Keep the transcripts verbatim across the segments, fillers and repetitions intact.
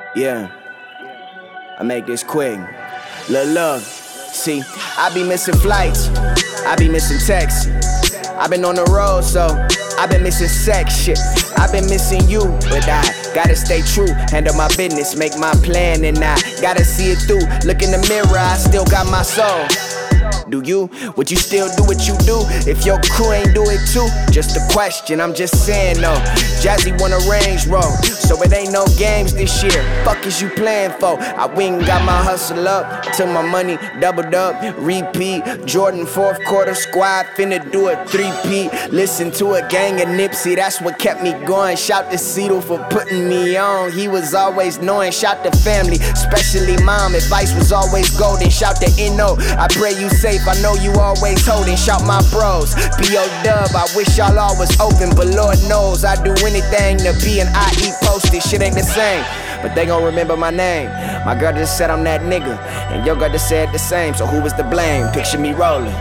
Yeah, I make this quick. Lil' love, see, I be missing flights, I be missing texts. I been on the road, so I been missing sex shit. I been missing you, but I gotta stay true. Handle my business, make my plan, and I gotta see it through. Look in the mirror, I still got my soul. Do you? Would you still do what you do if your crew ain't do it too? Just a question, I'm just saying though. Jazzy want a Range Rover, so it ain't no games this year. Fuck is you playing for? I went and got my hustle up till my money doubled up. Repeat, Jordan fourth quarter squad finna do a three-peat. Listen to a gang of Nipsey, that's what kept me going. Shout to Cedal for putting me on. He was always knowing. Shout to family, especially mom. Advice was always golden. Shout to N O, I pray you safe. I know you always holding. Shout my bros, B O Dub. I wish y'all all was open, but Lord knows I do anything to be an I E posted. Shit ain't the same, but they gon' remember my name. My girl just said I'm that nigga, and your girl just said the same. So who was to blame? Picture me rolling.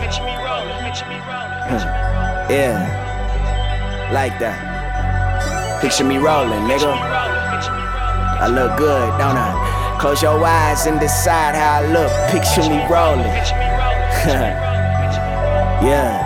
Yeah, like that. Picture me rolling, nigga. I look good, don't I? Close your eyes and decide how I look. Picture me rolling. Yeah.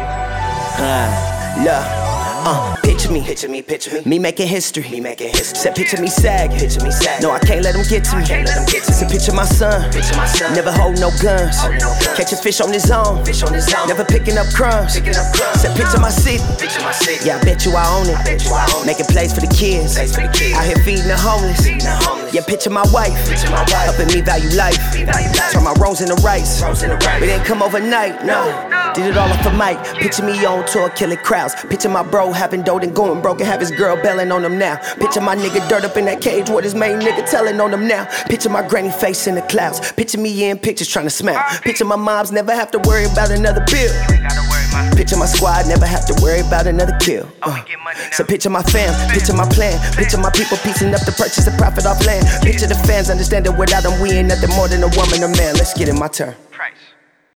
Uh, look. Uh, picture me, picture me, picture me. Me making history, me making history. Said picture me sag, picture me sag. No, I can't let them get to me. Can't let them get to me. Said picture my son, picture my son. Never hold no guns. Hold no guns. Catch a fish on his own, fish on his own. Never picking up crumbs. Picking up crumbs. Said picture my city, picture my city. Yeah, I bet you I own it. I bet you I own it. Making plays for the kids, plays for the kids. Out here feeding the homeless, feeding the homeless. Yeah, picture my wife, picture my wife. Helping me value life, value life. Turn my wrongs into rights. Wrongs into rights. We didn't come overnight, no. no. Did it all off the mic. Picture me on tour, killing crowds. Picture my bro having dope and going broke and have his girl belling on him now. Picture my nigga dirt up in that cage with his main nigga telling on him now. Picture my granny face in the clouds. Picture me in pictures trying to smile. Picture my moms never have to worry about another bill. Picture my squad never have to worry about another kill. Uh. So picture my fam, picture my plan. Picture my people piecing up to purchase a profit off land. Picture the fans understanding without them we ain't nothing more than a woman or man. Let's get in my turn.